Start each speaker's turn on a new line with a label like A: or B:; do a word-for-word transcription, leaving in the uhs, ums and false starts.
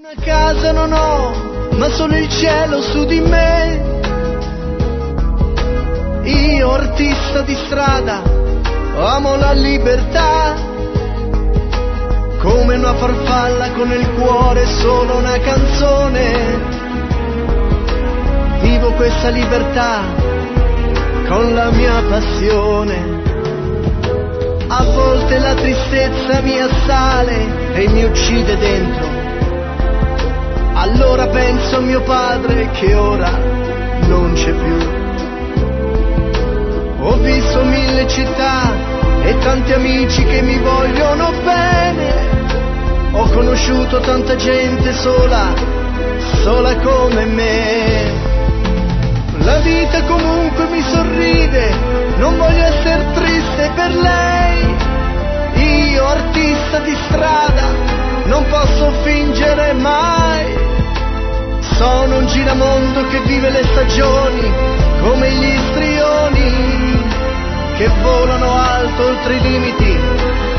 A: Una casa non ho, ma solo il cielo su di me. Io artista di strada, amo la libertà. Come una farfalla con nel cuore solo una canzone. Vivo questa libertà con la mia passione. A volte la tristezza mi assale e mi uccide dentro. Allora penso a mio padre che ora non c'è più. Ho visto mille città e tanti amici che mi vogliono bene. Ho conosciuto tanta gente sola, sola come me. La vita comunque mi sorride, non voglio essere triste per lei. Io artista di strada, non posso fingere mai. Sono un giramondo che vive le stagioni come gli strioni che volano alto oltre i limiti